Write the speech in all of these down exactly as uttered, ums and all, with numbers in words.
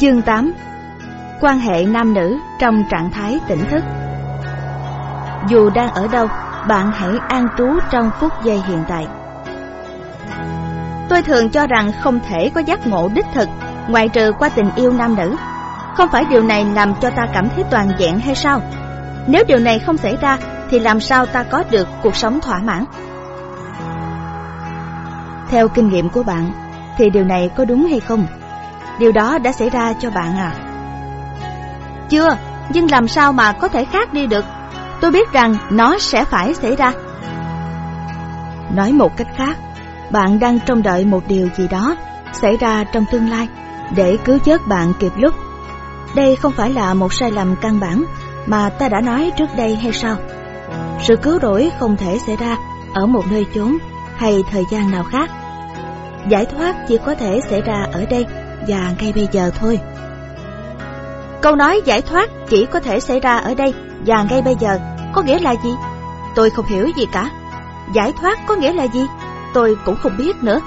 Chương tám. Quan hệ nam nữ trong trạng thái tỉnh thức. Dù đang ở đâu, bạn hãy an trú trong phút giây hiện tại. Tôi thường cho rằng không thể có giác ngộ đích thực ngoại trừ qua tình yêu nam nữ. Không phải điều này làm cho ta cảm thấy toàn vẹn hay sao? Nếu điều này không xảy ra thì làm sao ta có được cuộc sống thỏa mãn? Theo kinh nghiệm của bạn thì điều này có đúng hay không? Điều đó đã xảy ra cho bạn à? Chưa, nhưng làm sao mà có thể khác đi được? Tôi biết rằng nó sẽ phải xảy ra. Nói một cách khác, bạn đang trông đợi một điều gì đó xảy ra trong tương lai để cứu vớt bạn kịp lúc. Đây không phải là một sai lầm căn bản mà ta đã nói trước đây hay sao? Sự cứu rỗi không thể xảy ra ở một nơi chốn hay thời gian nào khác. Giải thoát chỉ có thể xảy ra ở đây và ngay bây giờ thôi. Câu nói giải thoát chỉ có thể xảy ra ở đây và ngay bây giờ có nghĩa là gì? Tôi không hiểu gì cả. Giải thoát có nghĩa là gì? Tôi cũng không biết nữa.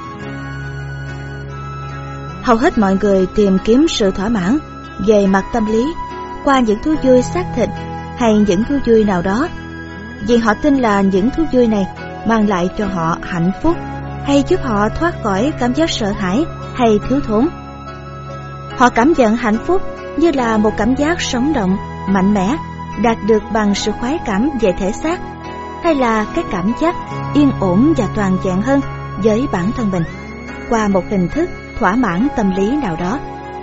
Hầu hết mọi người tìm kiếm sự thỏa mãn về mặt tâm lý qua những thú vui xác thịt hay những thú vui nào đó, vì họ tin là những thú vui này mang lại cho họ hạnh phúc hay giúp họ thoát khỏi cảm giác sợ hãi hay thiếu thốn. Họ cảm nhận hạnh phúc như là một cảm giác sống động, mạnh mẽ, đạt được bằng sự khoái cảm về thể xác, hay là cái cảm giác yên ổn và toàn vẹn hơn với bản thân mình qua một hình thức thỏa mãn tâm lý nào đó.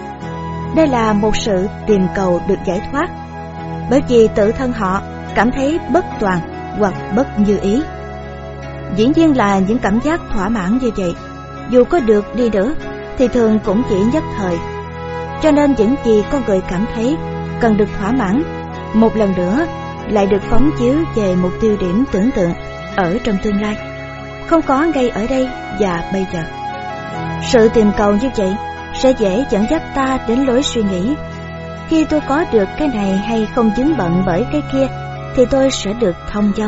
Đây là một sự tìm cầu được giải thoát, bởi vì tự thân họ cảm thấy bất toàn hoặc bất như ý. Dĩ nhiên là những cảm giác thỏa mãn như vậy, dù có được đi nữa, thì thường cũng chỉ nhất thời. Cho nên những gì con người cảm thấy cần được thỏa mãn, một lần nữa lại được phóng chiếu về một tiêu điểm tưởng tượng ở trong tương lai, không có ngay ở đây và bây giờ. Sự tìm cầu như vậy sẽ dễ dẫn dắt ta đến lối suy nghĩ: khi tôi có được cái này hay không vướng bận bởi cái kia thì tôi sẽ được thông dong.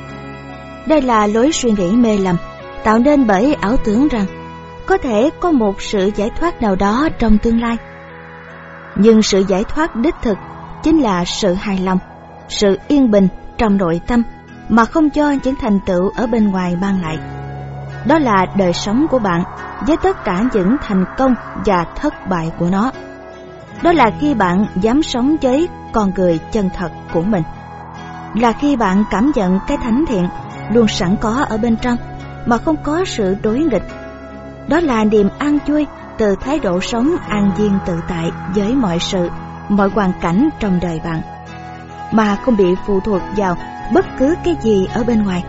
Đây là lối suy nghĩ mê lầm, tạo nên bởi ảo tưởng rằng có thể có một sự giải thoát nào đó trong tương lai. Nhưng sự giải thoát đích thực chính là sự hài lòng, sự yên bình trong nội tâm mà không cho những thành tựu ở bên ngoài mang lại. Đó là đời sống của bạn với tất cả những thành công và thất bại của nó. Đó là khi bạn dám sống với con người chân thật của mình. Là khi bạn cảm nhận cái thánh thiện luôn sẵn có ở bên trong mà không có sự đối nghịch. Đó là niềm an vui từ thái độ sống an nhiên tự tại với mọi sự, mọi hoàn cảnh trong đời bạn, mà không bị phụ thuộc vào bất cứ cái gì ở bên ngoài.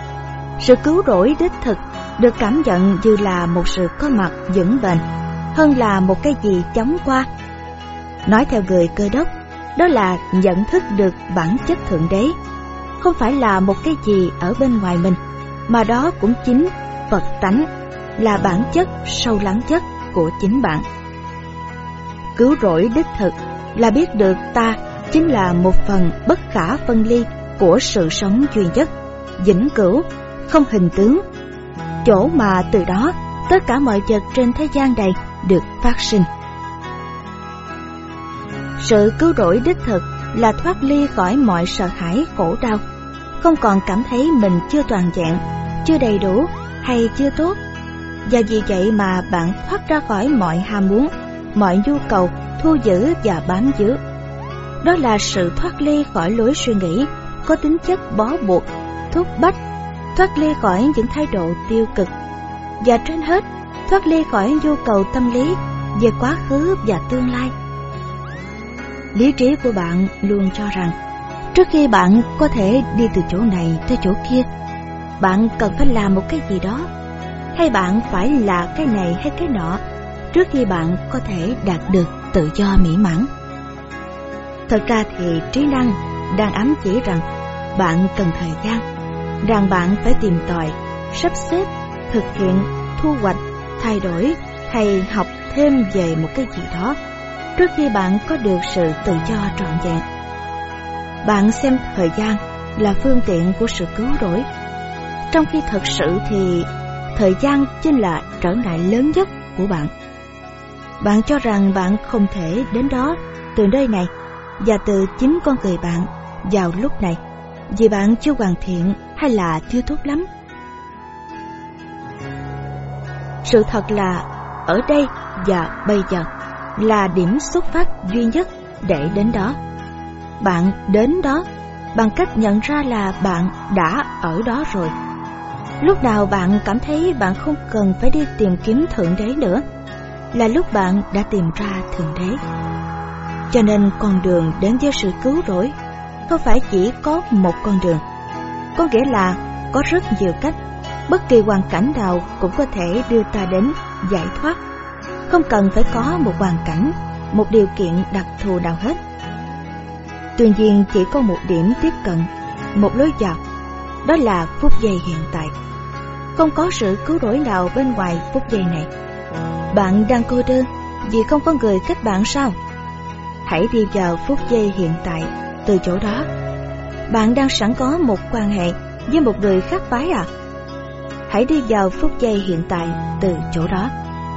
Sự cứu rỗi đích thực được cảm nhận như là một sự có mặt vững bền hơn là một cái gì chóng qua. Nói theo người Cơ đốc, đó là nhận thức được bản chất Thượng Đế, không phải là một cái gì ở bên ngoài mình, mà đó cũng chính Phật tánh, là bản chất sâu lắng nhất của chính bạn. Cứu rỗi đích thực là biết được ta chính là một phần bất khả phân ly của sự sống duy nhất, vĩnh cửu, không hình tướng, chỗ mà từ đó tất cả mọi vật trên thế gian này được phát sinh. Sự cứu rỗi đích thực là thoát ly khỏi mọi sợ hãi khổ đau, không còn cảm thấy mình chưa toàn vẹn, chưa đầy đủ hay chưa tốt. Và vì vậy mà bạn thoát ra khỏi mọi ham muốn, mọi nhu cầu thu giữ và bám víu. Đó là sự thoát ly khỏi lối suy nghĩ có tính chất bó buộc, thúc bách, thoát ly khỏi những thái độ tiêu cực, và trên hết thoát ly khỏi nhu cầu tâm lý về quá khứ và tương lai. Lý trí của bạn luôn cho rằng trước khi bạn có thể đi từ chỗ này tới chỗ kia, bạn cần phải làm một cái gì đó, hay bạn phải là cái này hay cái nọ trước khi bạn có thể đạt được tự do mỹ mãn. Thật ra thì trí năng đang ám chỉ rằng bạn cần thời gian, rằng bạn phải tìm tòi, sắp xếp, thực hiện, thu hoạch, thay đổi hay học thêm về một cái gì đó trước khi bạn có được sự tự do trọn vẹn. Bạn xem thời gian là phương tiện của sự cứu rỗi, trong khi thật sự thì thời gian chính là trở ngại lớn nhất của bạn. Bạn cho rằng bạn không thể đến đó từ nơi này và từ chính con người bạn vào lúc này, vì bạn chưa hoàn thiện hay là chưa tốt lắm. Sự thật là ở đây và bây giờ là điểm xuất phát duy nhất để đến đó. Bạn đến đó bằng cách nhận ra là bạn đã ở đó rồi. Lúc nào bạn cảm thấy bạn không cần phải đi tìm kiếm Thượng Đế nữa là lúc bạn đã tìm ra Thượng Đế. Cho nên con đường đến với sự cứu rỗi không phải chỉ có một con đường. Có nghĩa là có rất nhiều cách. Bất kỳ hoàn cảnh nào cũng có thể đưa ta đến giải thoát. Không cần phải có một hoàn cảnh, một điều kiện đặc thù nào hết. Tuy nhiên chỉ có một điểm tiếp cận, một lối vào, đó là phút giây hiện tại. Không có sự cứu rỗi nào bên ngoài phút giây này. Bạn đang cô đơn vì không có người kết bạn sao? Hãy đi vào phút giây hiện tại từ chỗ đó. Bạn đang sẵn có một quan hệ với một người khác phái à? Hãy đi vào phút giây hiện tại từ chỗ đó.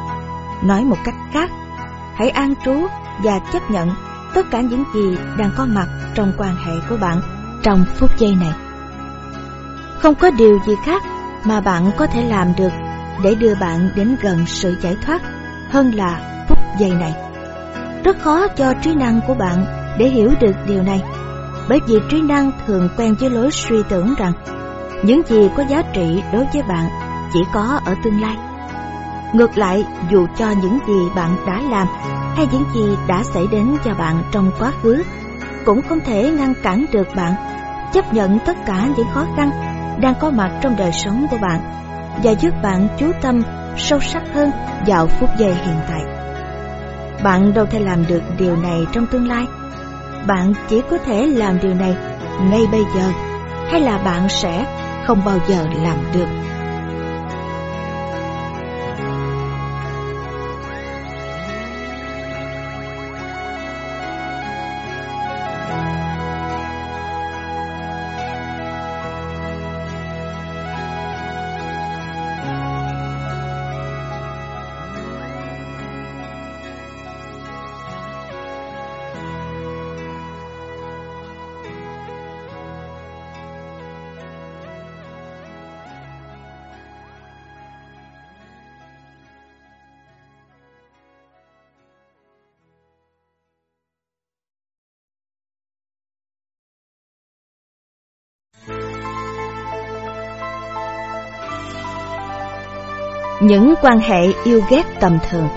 Nói một cách khác, hãy an trú và chấp nhận tất cả những gì đang có mặt trong quan hệ của bạn trong phút giây này. Không có điều gì khác mà bạn có thể làm được để đưa bạn đến gần sự giải thoát hơn là phút giây này. Rất khó cho trí năng của bạn để hiểu được điều này, bởi vì trí năng thường quen với lối suy tưởng rằng những gì có giá trị đối với bạn chỉ có ở tương lai. Ngược lại, dù cho những gì bạn đã làm hay những gì đã xảy đến cho bạn trong quá khứ cũng không thể ngăn cản được bạn chấp nhận tất cả những khó khăn đang có mặt trong đời sống của bạn và giúp bạn chú tâm sâu sắc hơn vào phút giây hiện tại. Bạn đâu thể làm được điều này trong tương lai. Bạn chỉ có thể làm điều này ngay bây giờ, hay là bạn sẽ không bao giờ làm được. Những quan hệ yêu ghét tầm thường.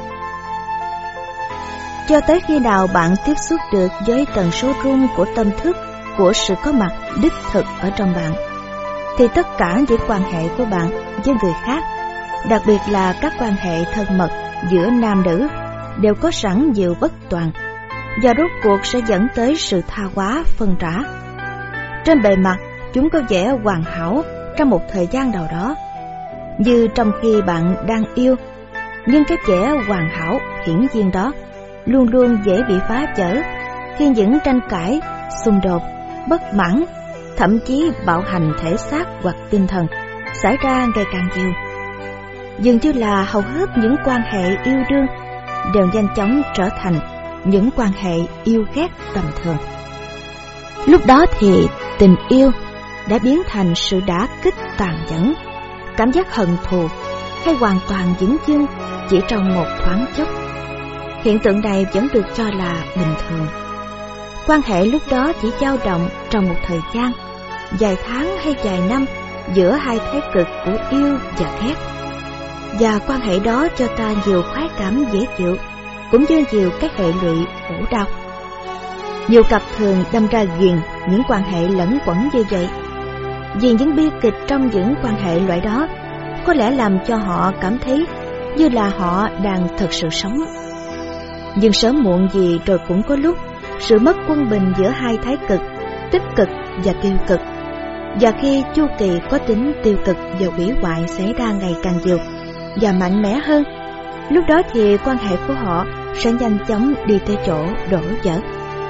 Cho tới khi nào bạn tiếp xúc được với tần số rung của tâm thức của sự có mặt đích thực ở trong bạn, thì tất cả những quan hệ của bạn với người khác, đặc biệt là các quan hệ thân mật giữa nam nữ, đều có sẵn nhiều bất toàn và rốt cuộc sẽ dẫn tới sự tha hóa phân rã. Trên bề mặt, chúng có vẻ hoàn hảo trong một thời gian nào đó, như trong khi bạn đang yêu, nhưng cái vẻ hoàn hảo hiển nhiên đó luôn luôn dễ bị phá vỡ khi những tranh cãi, xung đột, bất mãn, thậm chí bạo hành thể xác hoặc tinh thần xảy ra ngày càng nhiều. Dường như là hầu hết những quan hệ yêu đương đều nhanh chóng trở thành những quan hệ yêu ghét tầm thường. Lúc đó thì tình yêu đã biến thành sự đả kích tàn nhẫn, cảm giác hận thù hay hoàn toàn dửng dưng chỉ trong một thoáng chốc. Hiện tượng này vẫn được cho là bình thường. Quan hệ lúc đó chỉ dao động trong một thời gian, vài tháng hay vài năm giữa hai thái cực của yêu và ghét. Và quan hệ đó cho ta nhiều khoái cảm dễ chịu, cũng như nhiều cái hệ lụy khổ đau. Nhiều cặp thường đâm ra ghiền những quan hệ lẫn quẩn như vậy, vì những bi kịch trong những quan hệ loại đó có lẽ làm cho họ cảm thấy như là họ đang thực sự sống. Nhưng sớm muộn gì rồi cũng có lúc sự mất quân bình giữa hai thái cực, tích cực và tiêu cực, và khi chu kỳ có tính tiêu cực và hủy hoại xảy ra ngày càng nhiều và mạnh mẽ hơn, lúc đó thì quan hệ của họ sẽ nhanh chóng đi tới chỗ đổ vỡ.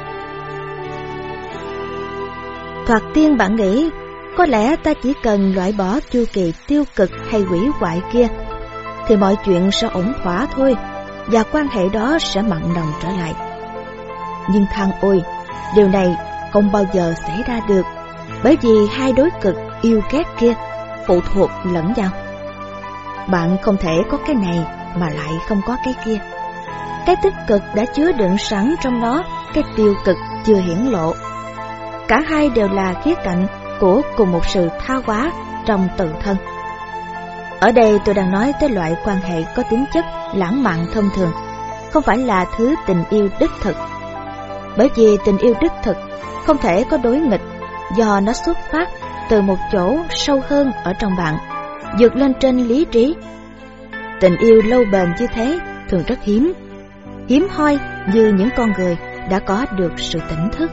Thoạt tiên bạn nghĩ có lẽ ta chỉ cần loại bỏ chu kỳ tiêu cực hay hủy hoại kia thì mọi chuyện sẽ ổn thỏa thôi, và quan hệ đó sẽ mặn nồng trở lại. Nhưng than ôi, điều này không bao giờ xảy ra được, bởi vì hai đối cực yêu ghét kia phụ thuộc lẫn nhau. Bạn không thể có cái này mà lại không có cái kia. Cái tích cực đã chứa đựng sẵn trong nó cái tiêu cực chưa hiển lộ. Cả hai đều là khía cạnh của cùng một sự tha hóa trong tự thân. Ở đây tôi đang nói tới loại quan hệ có tính chất lãng mạn thông thường, không phải là thứ tình yêu đích thực. Bởi vì tình yêu đích thực không thể có đối nghịch, do nó xuất phát từ một chỗ sâu hơn ở trong bạn, vượt lên trên lý trí. Tình yêu lâu bền như thế thường rất hiếm, hiếm hoi như những con người đã có được sự tỉnh thức.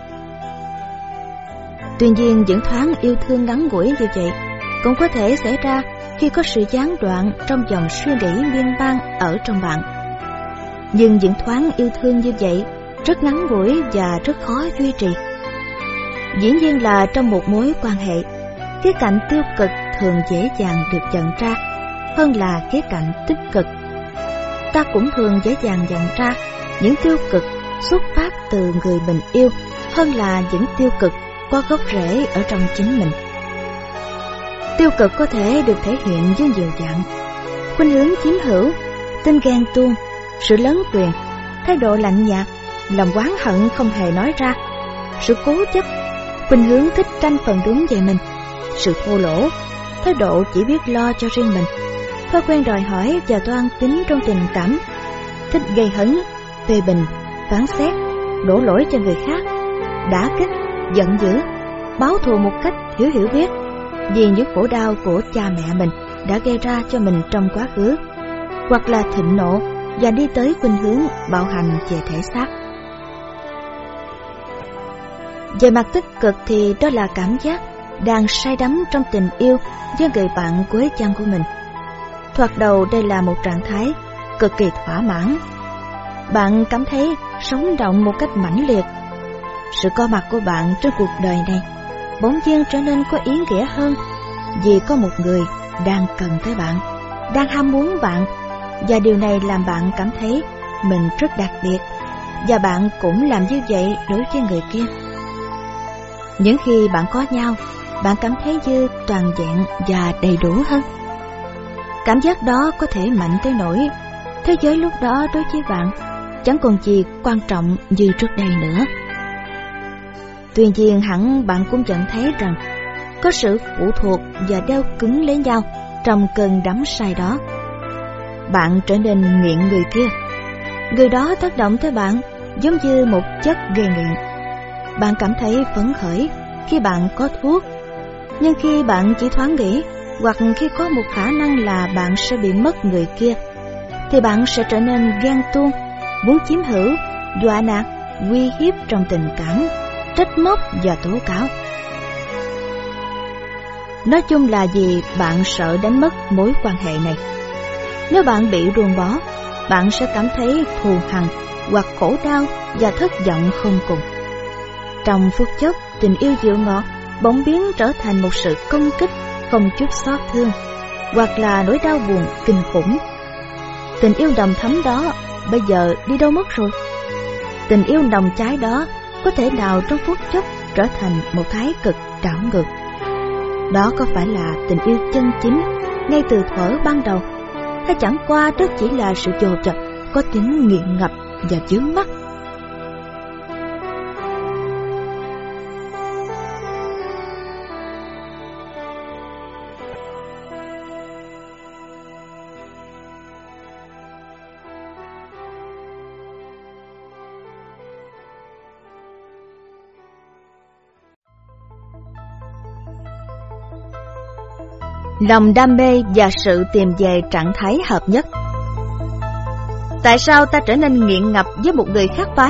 Tuy nhiên, những thoáng yêu thương ngắn ngủi như vậy cũng có thể xảy ra khi có sự gián đoạn trong dòng suy nghĩ miên man ở trong bạn. Nhưng những thoáng yêu thương như vậy rất ngắn ngủi và rất khó duy trì. Dĩ nhiên là trong một mối quan hệ, khía cạnh tiêu cực thường dễ dàng được nhận ra hơn là khía cạnh tích cực. Ta cũng thường dễ dàng nhận ra những tiêu cực xuất phát từ người mình yêu hơn là những tiêu cực có gốc rễ ở trong chính mình. Tiêu cực có thể được thể hiện với nhiều dạng: khuynh hướng chiếm hữu, tin ghen tuông, sự lấn quyền, thái độ lạnh nhạt, lòng oán hận không hề nói ra, sự cố chấp, khuynh hướng thích tranh phần đúng về mình, sự thô lỗ, thái độ chỉ biết lo cho riêng mình, thói quen đòi hỏi và toan tính trong tình cảm, thích gây hấn, phê bình, phán xét, đổ lỗi cho người khác, đả kích, giận dữ, báo thù một cách thiếu hiểu biết vì những khổ đau của cha mẹ mình đã gây ra cho mình trong quá khứ, hoặc là thịnh nộ và đi tới khuynh hướng bạo hành về thể xác. Về mặt tích cực thì đó là cảm giác đang say đắm trong tình yêu với người bạn cuối chăng của mình. Thoạt đầu đây là một trạng thái cực kỳ thỏa mãn. Bạn cảm thấy sống động một cách mãnh liệt. Sự có mặt của bạn trên cuộc đời này bỗng nhiên trở nên có ý nghĩa hơn, vì có một người đang cần tới bạn, đang ham muốn bạn, và điều này làm bạn cảm thấy mình rất đặc biệt, và bạn cũng làm như vậy đối với người kia. Những khi bạn có nhau, bạn cảm thấy như toàn vẹn và đầy đủ hơn. Cảm giác đó có thể mạnh tới nỗi thế giới lúc đó đối với bạn chẳng còn gì quan trọng như trước đây nữa. Tuy nhiên, hẳn bạn cũng nhận thấy rằng có sự phụ thuộc và đeo cứng lấy nhau trong cơn đắm say đó. Bạn trở nên nghiện người kia. Người đó tác động tới bạn giống như một chất gây nghiện. Bạn cảm thấy phấn khởi khi bạn có thuốc, nhưng khi bạn chỉ thoáng nghĩ, hoặc khi có một khả năng là bạn sẽ bị mất người kia, thì bạn sẽ trở nên ghen tuông, muốn chiếm hữu, dọa nạt, uy hiếp trong tình cảm, trách móc và tố cáo. Nói chung là vì bạn sợ đánh mất mối quan hệ này. Nếu bạn bị ruồng bỏ, bạn sẽ cảm thấy thù hằn hoặc khổ đau và thất vọng không cùng. Trong phút chốc, tình yêu dịu ngọt bỗng biến trở thành một sự công kích không chút xót thương, hoặc là nỗi đau buồn kinh khủng. Tình yêu đầm thắm đó bây giờ đi đâu mất rồi? Tình yêu nồng cháy đó có thể nào trong phút chốc trở thành một thái cực đảo ngược? Đó có phải là tình yêu chân chính ngay từ thuở ban đầu, hay chẳng qua đó chỉ là sự dồn dập có tính nghiện ngập và vướng mắc? Lòng đam mê và sự tìm về trạng thái hợp nhất. Tại sao ta trở nên nghiện ngập với một người khác phái?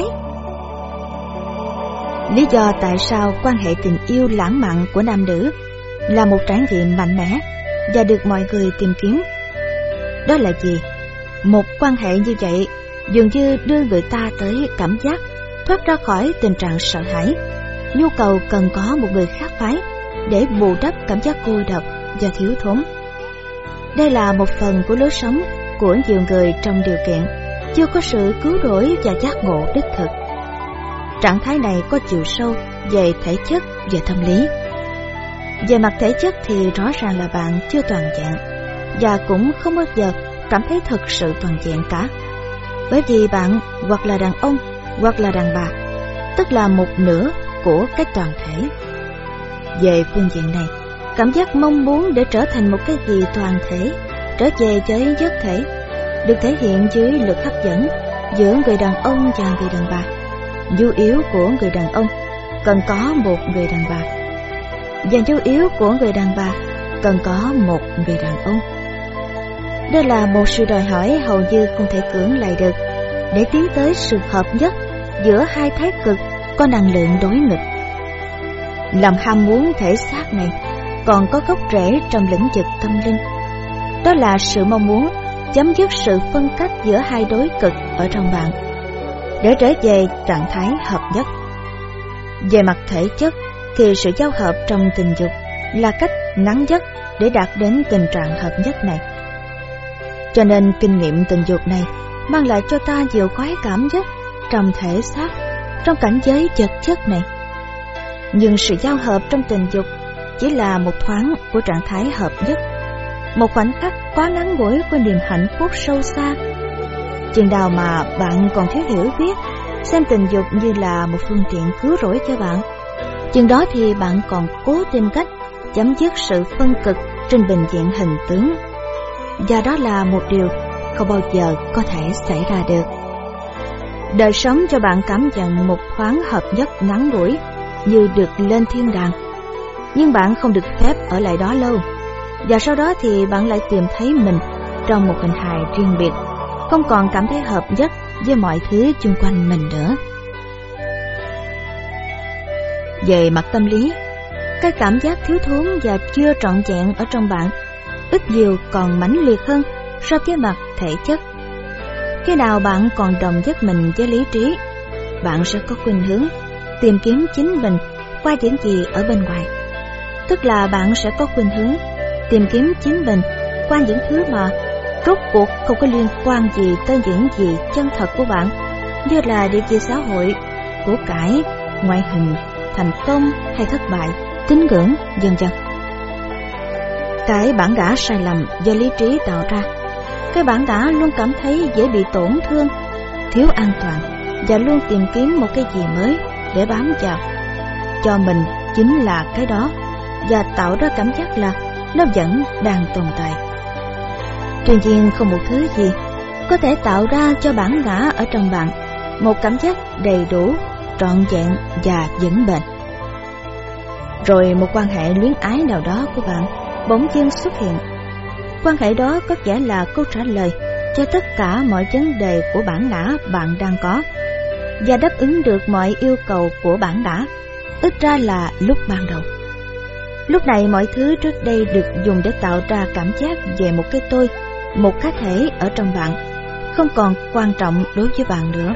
Lý do tại sao quan hệ tình yêu lãng mạn của nam nữ là một trải nghiệm mạnh mẽ và được mọi người tìm kiếm, đó là gì? Một quan hệ như vậy dường như đưa người ta tới cảm giác thoát ra khỏi tình trạng sợ hãi, nhu cầu cần có một người khác phái để bù đắp cảm giác cô độc và thiếu thốn. Đây là một phần của lối sống của nhiều người trong điều kiện chưa có sự cứu rỗi và giác ngộ đích thực. Trạng thái này có chiều sâu về thể chất và tâm lý. Về mặt thể chất thì rõ ràng là bạn chưa toàn vẹn, và cũng không bao giờ cảm thấy thật sự toàn vẹn cả, bởi vì bạn hoặc là đàn ông hoặc là đàn bà, tức là một nửa của cái toàn thể. Về phương diện này, cảm giác mong muốn để trở thành một cái gì toàn thể, trở về với nhất thể, được thể hiện dưới lực hấp dẫn giữa người đàn ông và người đàn bà. Nhu yếu của người đàn ông cần có một người đàn bà, và nhu yếu của người đàn bà cần có một người đàn ông. Đây là một sự đòi hỏi hầu như không thể cưỡng lại được để tiến tới sự hợp nhất giữa hai thái cực có năng lượng đối nghịch. Lòng ham muốn thể xác này còn có gốc rễ trong lĩnh vực tâm linh. Đó là sự mong muốn chấm dứt sự phân cách giữa hai đối cực ở trong bạn, để trở về trạng thái hợp nhất. Về mặt thể chất thì sự giao hợp trong tình dục là cách ngắn nhất để đạt đến tình trạng hợp nhất này. Cho nên kinh nghiệm tình dục này mang lại cho ta nhiều khoái cảm nhất trong thể xác, trong cảnh giới vật chất này. Nhưng sự giao hợp trong tình dục chỉ là một thoáng của trạng thái hợp nhất, một khoảnh khắc quá ngắn ngủi của niềm hạnh phúc sâu xa. Chừng nào mà bạn còn thiếu hiểu biết, xem tình dục như là một phương tiện cứu rỗi cho bạn, chừng đó thì bạn còn cố tìm cách chấm dứt sự phân cực trên bình diện hình tướng, và đó là một điều không bao giờ có thể xảy ra được. Đời sống cho bạn cảm nhận một thoáng hợp nhất ngắn ngủi như được lên thiên đàng, nhưng bạn không được phép ở lại đó lâu, và sau đó thì bạn lại tìm thấy mình trong một hình hài riêng biệt, không còn cảm thấy hợp nhất với mọi thứ xung quanh mình nữa. Về mặt tâm lý, cái cảm giác thiếu thốn và chưa trọn vẹn ở trong bạn ít nhiều còn mãnh liệt hơn so với mặt thể chất. Khi nào bạn còn đồng nhất mình với lý trí, bạn sẽ có khuynh hướng tìm kiếm chính mình qua những gì ở bên ngoài. Tức là bạn sẽ có khuynh hướng tìm kiếm chính mình qua những thứ mà rốt cuộc không có liên quan gì tới những gì chân thật của bạn, như là địa vị xã hội, của cải, ngoại hình, thành công hay thất bại, tín ngưỡng, vân vân. Cái bản ngã sai lầm do lý trí tạo ra, cái bản ngã luôn cảm thấy dễ bị tổn thương, thiếu an toàn, và luôn tìm kiếm một cái gì mới để bám vào. Cho mình chính là cái đó, và tạo ra cảm giác là nó vẫn đang tồn tại. Tuy nhiên không một thứ gì có thể tạo ra cho bản ngã ở trong bạn một cảm giác đầy đủ, trọn vẹn và vững bền. Rồi một quan hệ luyến ái nào đó của bạn bỗng dưng xuất hiện. Quan hệ đó có vẻ là câu trả lời cho tất cả mọi vấn đề của bản ngã bạn đang có, và đáp ứng được mọi yêu cầu của bản ngã, ít ra là lúc ban đầu. Lúc này mọi thứ trước đây được dùng để tạo ra cảm giác về một cái tôi, một cá thể ở trong bạn, không còn quan trọng đối với bạn nữa.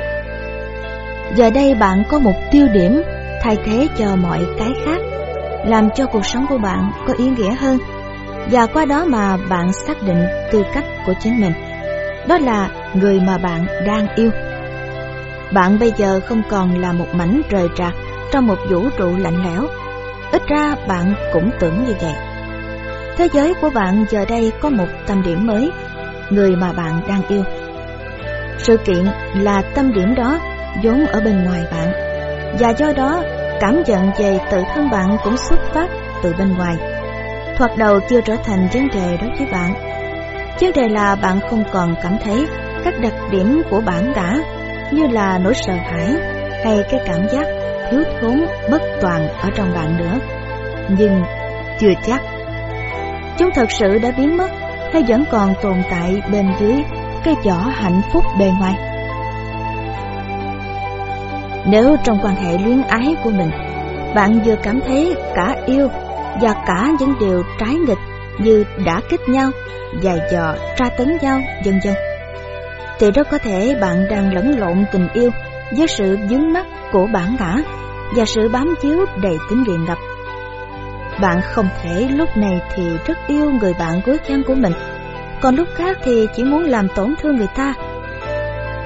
Giờ đây bạn có một tiêu điểm thay thế cho mọi cái khác, làm cho cuộc sống của bạn có ý nghĩa hơn, và qua đó mà bạn xác định tư cách của chính mình. Đó là người mà bạn đang yêu. Bạn bây giờ không còn là một mảnh rời rạc trong một vũ trụ lạnh lẽo. Ít ra bạn cũng tưởng như vậy. Thế giới của bạn giờ đây có một tâm điểm mới, người mà bạn đang yêu. Sự kiện là tâm điểm đó vốn ở bên ngoài bạn, và do đó cảm nhận về tự thân bạn cũng xuất phát từ bên ngoài. Thoạt đầu chưa trở thành vấn đề đối với bạn. Vấn đề là bạn không còn cảm thấy các đặc điểm của bản ngã như là nỗi sợ hãi hay cái cảm giác thiếu thốn bất toàn ở trong bạn nữa. Nhưng chưa chắc chúng thật sự đã biến mất hay vẫn còn tồn tại bên dưới cái vỏ hạnh phúc bề ngoài. Nếu trong quan hệ luyến ái của mình bạn vừa cảm thấy cả yêu và cả những điều trái nghịch như đả kích nhau, giày dò, tra tấn nhau, vân vân, thì rất có thể bạn đang lẫn lộn tình yêu với sự vướng mắc của bản ngã và sự bám víu đầy tính nghiện ngập. Bạn không thể lúc này thì rất yêu người bạn gối chăn của mình, còn lúc khác thì chỉ muốn làm tổn thương người ta.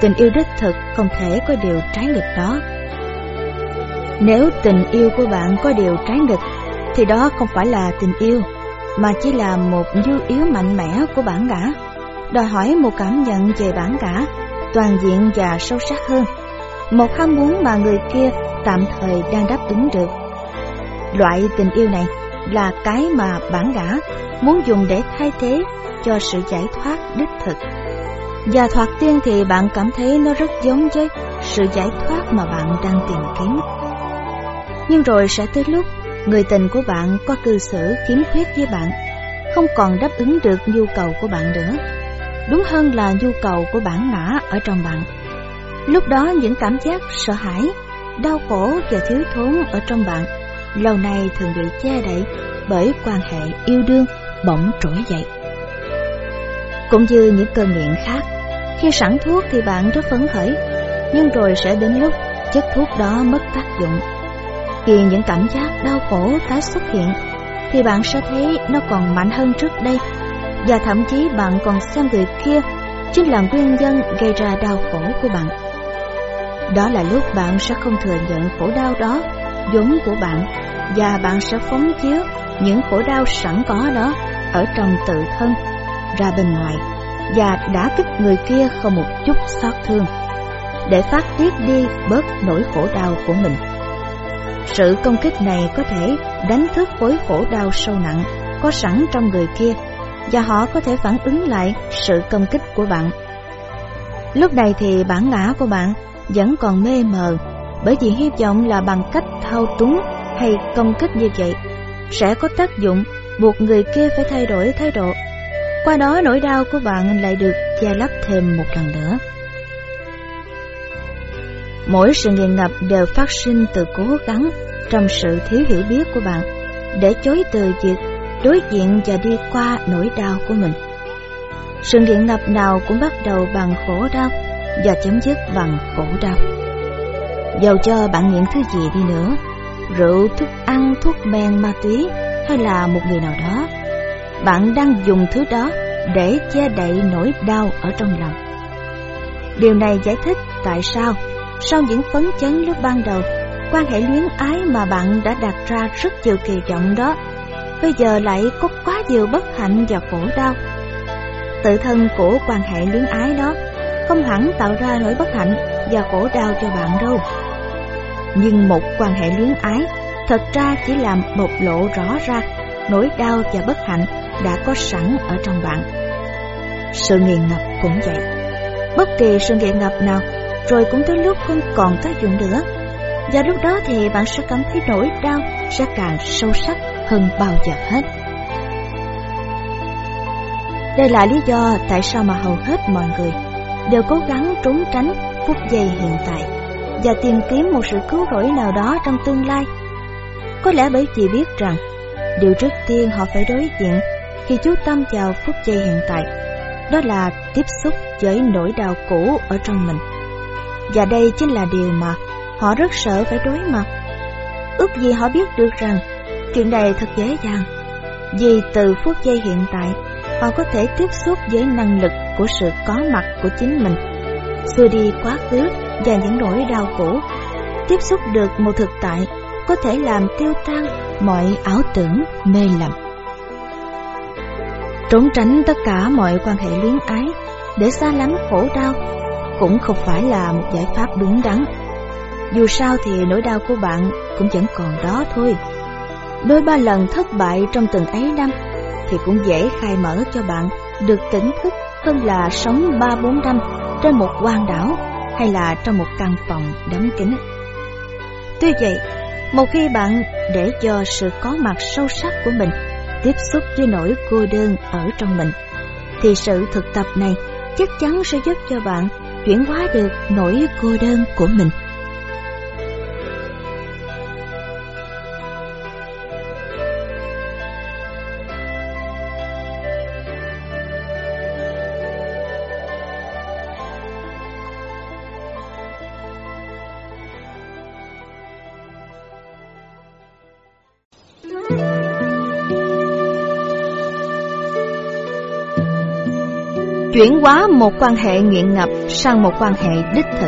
tình yêu đích thực không thể có điều trái nghịch đó. Nếu tình yêu của bạn có điều trái nghịch, thì đó không phải là tình yêu, mà chỉ là một nhu yếu mạnh mẽ của bản ngã, đòi hỏi một cảm nhận về bản ngã toàn diện và sâu sắc hơn, một ham muốn mà người kia tạm thời đang đáp ứng được. Loại tình yêu này là cái mà bản ngã muốn dùng để thay thế cho sự giải thoát đích thực. Và thoạt tiên thì bạn cảm thấy nó rất giống với sự giải thoát mà bạn đang tìm kiếm. Nhưng rồi sẽ tới lúc người tình của bạn có cư xử khiếm khuyết với bạn, không còn đáp ứng được nhu cầu của bạn nữa, đúng hơn là nhu cầu của bản ngã ở trong bạn. Lúc đó những cảm giác sợ hãi, đau khổ và thiếu thốn ở trong bạn lâu nay thường bị che đậy bởi quan hệ yêu đương bỗng trỗi dậy. Cũng như những cơn nghiện khác, khi sẵn thuốc thì bạn rất phấn khởi, nhưng rồi sẽ đến lúc chất thuốc đó mất tác dụng. Khi những cảm giác đau khổ tái xuất hiện, thì bạn sẽ thấy nó còn mạnh hơn trước đây, và thậm chí bạn còn xem người kia chính là nguyên nhân gây ra đau khổ của bạn. Đó là lúc bạn sẽ không thừa nhận khổ đau đó vốn của bạn, và bạn sẽ phóng chiếu những khổ đau sẵn có đó ở trong tự thân ra bên ngoài, và đả kích người kia không một chút xót thương, để phát tiết đi bớt nỗi khổ đau của mình. Sự công kích này có thể đánh thức khối khổ đau sâu nặng có sẵn trong người kia, và họ có thể phản ứng lại sự công kích của bạn. Lúc này thì bản ngã của bạn vẫn còn mê mờ, bởi vì hy vọng là bằng cách thao túng hay công kích như vậy sẽ có tác dụng buộc người kia phải thay đổi thái độ. Qua đó nỗi đau của bạn lại được che lấp thêm một lần nữa. Mỗi sự nghiện ngập đều phát sinh từ cố gắng trong sự thiếu hiểu biết của bạn để chối từ việc đối diện và đi qua nỗi đau của mình. Sự nghiện ngập nào cũng bắt đầu bằng khổ đau và chấm dứt bằng khổ đau. Dầu cho bạn nghiện thứ gì đi nữa, rượu, thức ăn, thuốc men, ma túy hay là một người nào đó, bạn đang dùng thứ đó để che đậy nỗi đau ở trong lòng. Điều này giải thích tại sao sau những phấn chấn lúc ban đầu, quan hệ luyến ái mà bạn đã đặt ra rất nhiều kỳ vọng đó bây giờ lại có quá nhiều bất hạnh và khổ đau. Tự thân của quan hệ luyến ái đó không hẳn tạo ra nỗi bất hạnh và khổ đau cho bạn đâu. Nhưng một quan hệ luyến ái thật ra chỉ làm bộc lộ rõ ra nỗi đau và bất hạnh đã có sẵn ở trong bạn. Sự nghiện ngập cũng vậy. Bất kỳ sự nghiện ngập nào rồi cũng tới lúc không còn tác dụng nữa, và lúc đó thì bạn sẽ cảm thấy nỗi đau sẽ càng sâu sắc hơn bao giờ hết. Đây là lý do tại sao mà hầu hết mọi người đều cố gắng trốn tránh phút giây hiện tại và tìm kiếm một sự cứu rỗi nào đó trong tương lai. Có lẽ bởi vì biết rằng điều trước tiên họ phải đối diện khi chú tâm vào phút giây hiện tại đó là tiếp xúc với nỗi đau cũ ở trong mình. Và đây chính là điều mà họ rất sợ phải đối mặt. Ước gì họ biết được rằng chuyện này thật dễ dàng, vì từ phút giây hiện tại họ có thể tiếp xúc với năng lực của sự có mặt của chính mình, xua đi quá khứ và những nỗi đau cũ, tiếp xúc được một thực tại có thể làm tiêu tan mọi ảo tưởng mê lầm. Trốn tránh tất cả mọi quan hệ luyến ái để xa lánh khổ đau cũng không phải là một giải pháp đúng đắn. Dù sao thì nỗi đau của bạn cũng vẫn còn đó thôi. Đôi ba lần thất bại trong từng ấy năm thì cũng dễ khai mở cho bạn được tỉnh thức hơn là sống ba bốn năm trên một hoang đảo hay là trong một căn phòng đóng kín. Tuy vậy, một khi bạn để cho sự có mặt sâu sắc của mình tiếp xúc với nỗi cô đơn ở trong mình, thì sự thực tập này chắc chắn sẽ giúp cho bạn chuyển hóa được nỗi cô đơn của mình. chuyển hóa một quan hệ nghiện ngập sang một quan hệ đích thực.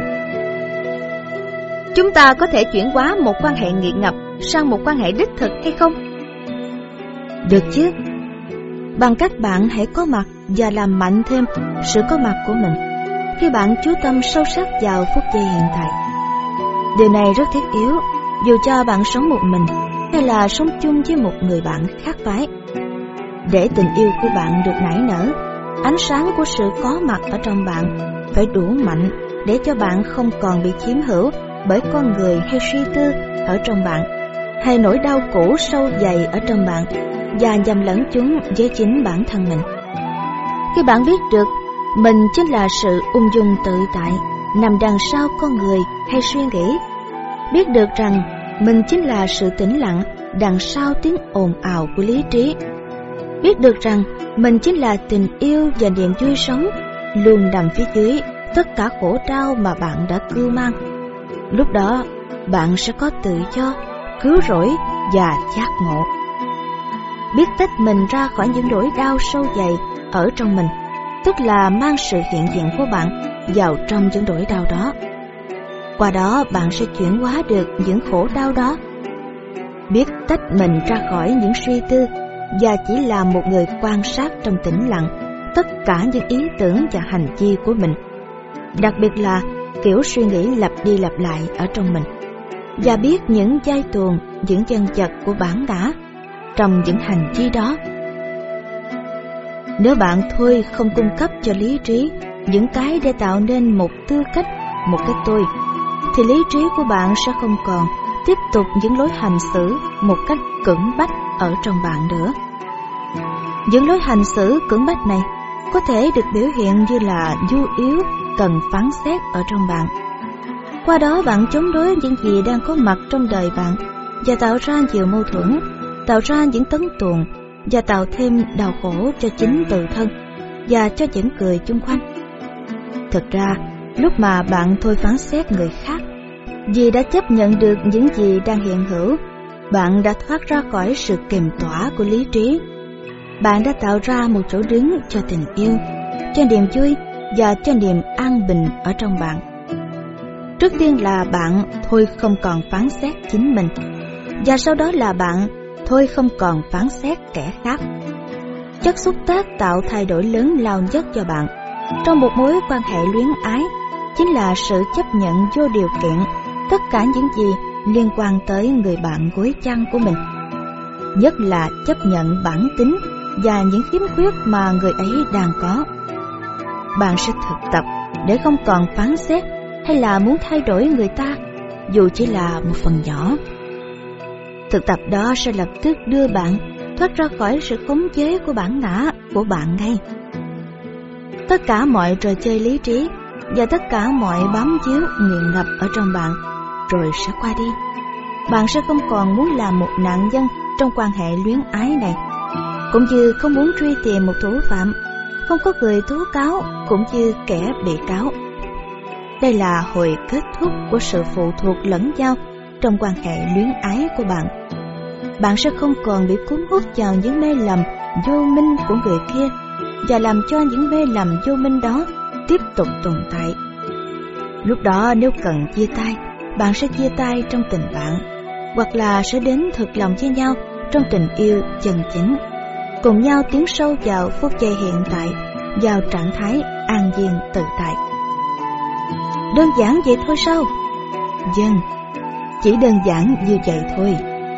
Chúng ta có thể chuyển hóa một quan hệ nghiện ngập sang một quan hệ đích thực hay không? Được chứ. Bằng cách bạn hãy có mặt và làm mạnh thêm sự có mặt của mình khi bạn chú tâm sâu sắc vào phút giây hiện tại. Điều này rất thiết yếu dù cho bạn sống một mình hay là sống chung với một người bạn khác phái. Để tình yêu của bạn được nảy nở, ánh sáng của sự có mặt ở trong bạn phải đủ mạnh để cho bạn không còn bị chiếm hữu bởi con người hay suy tư ở trong bạn, hay nỗi đau cũ sâu dày ở trong bạn và nhầm lẫn chúng với chính bản thân mình. Khi bạn biết được mình chính là sự ung dung tự tại nằm đằng sau con người hay suy nghĩ, biết được rằng mình chính là sự tĩnh lặng đằng sau tiếng ồn ào của lý trí, biết được rằng mình chính là tình yêu và niềm vui sống luôn nằm phía dưới tất cả khổ đau mà bạn đã cưu mang, lúc đó bạn sẽ có tự do, cứu rỗi và giác ngộ. Biết tách mình ra khỏi những nỗi đau sâu dày ở trong mình, tức là mang sự hiện diện của bạn vào trong những nỗi đau đó. Qua đó bạn sẽ chuyển hóa được những khổ đau đó. Biết tách mình ra khỏi những suy tư và chỉ là một người quan sát trong tĩnh lặng tất cả những ý tưởng và hành vi của mình, đặc biệt là kiểu suy nghĩ lặp đi lặp lại ở trong mình, và biết những giai tuồng, những chân vật của bản ngã trong những hành vi đó. Nếu bạn thôi không cung cấp cho lý trí những cái để tạo nên một tư cách, một cái tôi, thì lý trí của bạn sẽ không còn tiếp tục những lối hành xử một cách cưỡng bách ở trong bạn nữa. Những lối hành xử cưỡng bách này có thể được biểu hiện như là nhu yếu cần phán xét ở trong bạn. Qua đó bạn chống đối những gì đang có mặt trong đời bạn và tạo ra nhiều mâu thuẫn, tạo ra những tấn tuồng và tạo thêm đau khổ cho chính tự thân và cho những người chung quanh. Thực ra, lúc mà bạn thôi phán xét người khác, vì đã chấp nhận được những gì đang hiện hữu, bạn đã thoát ra khỏi sự kiềm tỏa của lý trí. Bạn đã tạo ra một chỗ đứng cho tình yêu, cho niềm vui và cho niềm an bình ở trong bạn. Trước tiên là bạn thôi không còn phán xét chính mình, và sau đó là bạn thôi không còn phán xét kẻ khác. Chất xúc tác tạo thay đổi lớn lao nhất cho bạn trong một mối quan hệ luyến ái chính là sự chấp nhận vô điều kiện tất cả những gì liên quan tới người bạn gối chăn của mình, nhất là chấp nhận bản tính và những khiếm khuyết mà người ấy đang có. Bạn sẽ thực tập để không còn phán xét hay là muốn thay đổi người ta, dù chỉ là một phần nhỏ. Thực tập đó sẽ lập tức đưa bạn thoát ra khỏi sự khống chế của bản ngã của bạn ngay. Tất cả mọi trò chơi lý trí và tất cả mọi bám víu nghiện ngập ở trong bạn rồi sẽ qua đi. Bạn sẽ không còn muốn làm một nạn nhân trong quan hệ luyến ái này, cũng như không muốn truy tìm một thủ phạm, không có người tố cáo cũng như kẻ bị cáo. Đây là hồi kết thúc của sự phụ thuộc lẫn nhau trong quan hệ luyến ái của bạn. Bạn sẽ không còn bị cuốn hút vào những mê lầm vô minh của người kia và làm cho những mê lầm vô minh đó tiếp tục tồn tại. Lúc đó nếu cần chia tay, bạn sẽ chia tay trong tình bạn, hoặc là sẽ đến thực lòng với nhau trong tình yêu chân chính, cùng nhau tiến sâu vào phút giây hiện tại, vào trạng thái an nhiên tự tại. Đơn giản vậy thôi sao? Vâng, chỉ đơn giản như vậy thôi.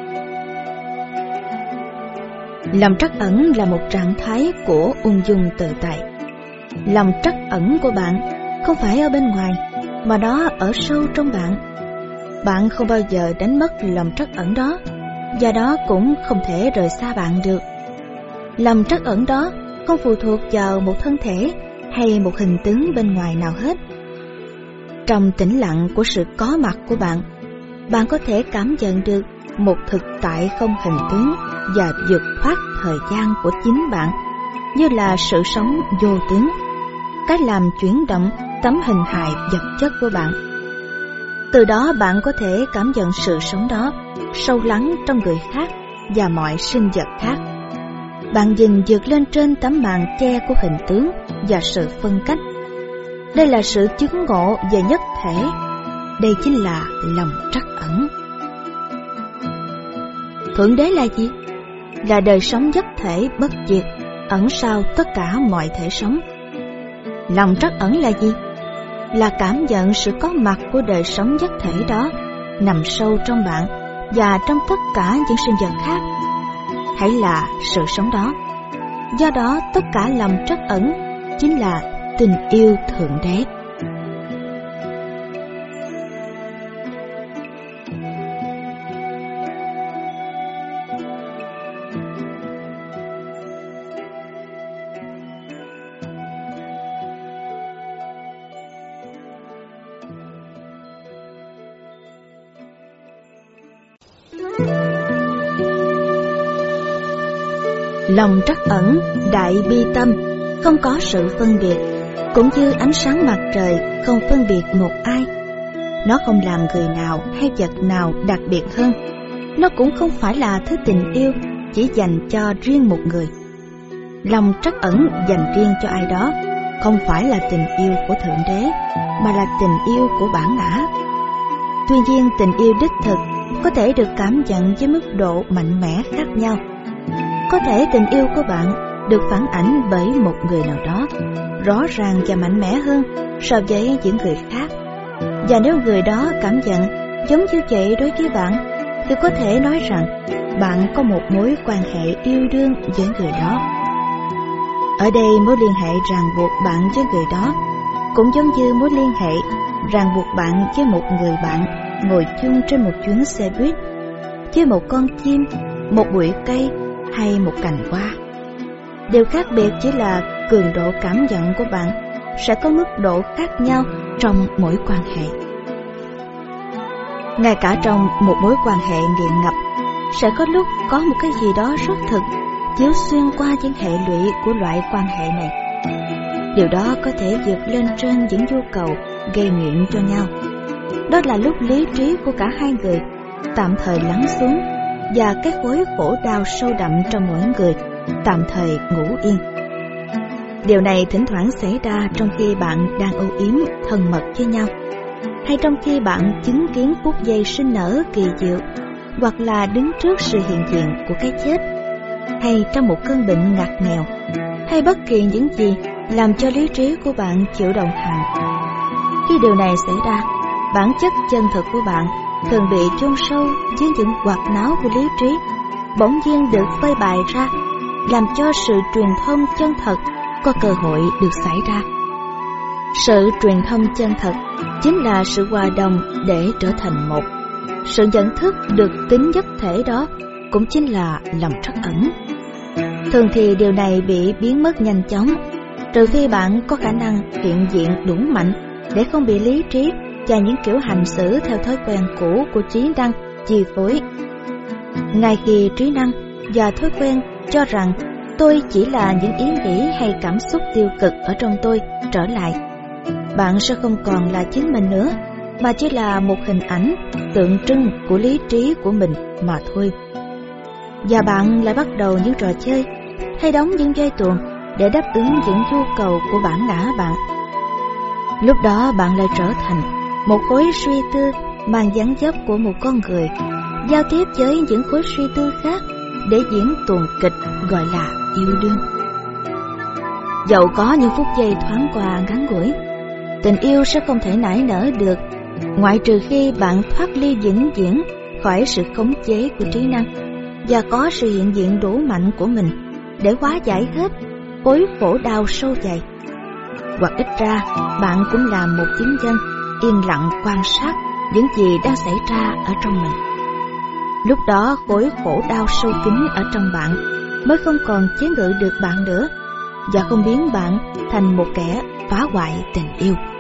Lòng trắc ẩn là một trạng thái của ung dung tự tại. Lòng trắc ẩn của bạn không phải ở bên ngoài, mà nó ở sâu trong bạn. Bạn không bao giờ đánh mất lòng trắc ẩn đó, và đó cũng không thể rời xa bạn được. Lòng trắc ẩn đó không phụ thuộc vào một thân thể hay một hình tướng bên ngoài nào hết. Trong tĩnh lặng của sự có mặt của bạn, bạn có thể cảm nhận được một thực tại không hình tướng và vượt thoát thời gian của chính bạn, như là sự sống vô tướng, cách làm chuyển động tấm hình hài vật chất của bạn. Từ đó bạn có thể cảm nhận sự sống đó sâu lắng trong người khác và mọi sinh vật khác. bạn nhìn vượt lên trên tấm màn che của hình tướng và sự phân cách. Đây là sự chứng ngộ về nhất thể. Đây chính là lòng trắc ẩn. Thượng đế là gì? Là đời sống nhất thể bất diệt, ẩn sau tất cả mọi thể sống. Lòng trắc ẩn là gì? Là cảm nhận sự có mặt của đời sống nhất thể đó nằm sâu trong bạn và trong tất cả những sinh vật khác. Hãy là sự sống đó. Do đó tất cả lòng trắc ẩn chính là tình yêu Thượng Đế. Lòng trắc ẩn, đại bi tâm, không có sự phân biệt, cũng như ánh sáng mặt trời không phân biệt một ai. Nó không làm người nào hay vật nào đặc biệt hơn. Nó cũng không phải là thứ tình yêu chỉ dành cho riêng một người. Lòng trắc ẩn dành riêng cho ai đó không phải là tình yêu của Thượng Đế, mà là tình yêu của bản ngã. Tuy nhiên, tình yêu đích thực có thể được cảm nhận với mức độ mạnh mẽ khác nhau. Có thể tình yêu của bạn được phản ảnh bởi một người nào đó rõ ràng và mạnh mẽ hơn so với những người khác. Và nếu người đó cảm nhận giống như vậy đối với bạn, thì có thể nói rằng bạn có một mối quan hệ yêu đương với người đó. Ở đây mối liên hệ ràng buộc bạn với người đó cũng giống như mối liên hệ ràng buộc bạn với một người bạn ngồi chung trên một chuyến xe buýt, với một con chim, một bụi cây hay một cành hoa. Điều khác biệt chỉ là cường độ cảm nhận của bạn sẽ có mức độ khác nhau trong mỗi quan hệ. Ngay cả trong một mối quan hệ nghiện ngập, sẽ có lúc có một cái gì đó rất thực chiếu xuyên qua những hệ lụy của loại quan hệ này. Điều đó có thể vượt lên trên những nhu cầu gây nghiện cho nhau. Đó là lúc lý trí của cả hai người tạm thời lắng xuống và cái khối khổ đau sâu đậm trong mỗi người tạm thời ngủ yên. Điều này thỉnh thoảng xảy ra trong khi bạn đang âu yếm thân mật với nhau, hay trong khi bạn chứng kiến phút giây sinh nở kỳ diệu, hoặc là đứng trước sự hiện diện của cái chết, hay trong một cơn bệnh ngặt nghèo, hay bất kỳ những gì làm cho lý trí của bạn chịu đồng hành. Khi điều này xảy ra, bản chất chân thực của bạn thường bị chôn sâu dưới những quạt náo của lý trí, bỗng nhiên được phơi bày ra, làm cho sự truyền thông chân thật có cơ hội được xảy ra. Sự truyền thông chân thật chính là sự hòa đồng để trở thành một. Sự nhận thức được tính nhất thể đó cũng chính là lòng trắc ẩn. Thường thì điều này bị biến mất nhanh chóng, trừ phi bạn có khả năng hiện diện đủ mạnh để không bị lý trí và những kiểu hành xử theo thói quen cũ của trí năng chi phối. Ngay khi trí năng và thói quen cho rằng tôi chỉ là những ý nghĩ hay cảm xúc tiêu cực ở trong tôi trở lại, bạn sẽ không còn là chính mình nữa, mà chỉ là một hình ảnh tượng trưng của lý trí của mình mà thôi. Và bạn lại bắt đầu những trò chơi hay đóng những dây tuồng để đáp ứng những nhu cầu của bản ngã bạn. Lúc đó bạn lại trở thành một khối suy tư mang dáng dấp của một con người, giao tiếp với những khối suy tư khác để diễn tuồng kịch gọi là yêu đương. Dẫu có những phút giây thoáng qua ngắn ngủi, tình yêu sẽ không thể nảy nở được, ngoại trừ khi bạn thoát ly vĩnh viễn khỏi sự khống chế của trí năng và có sự hiện diện đủ mạnh của mình để hóa giải hết khối khổ đau sâu dày. Hoặc ít ra bạn cũng là một chứng nhân yên lặng quan sát những gì đang xảy ra ở trong mình. Lúc đó khối khổ đau sâu kín ở trong bạn mới không còn chế ngự được bạn nữa, và không biến bạn thành một kẻ phá hoại tình yêu.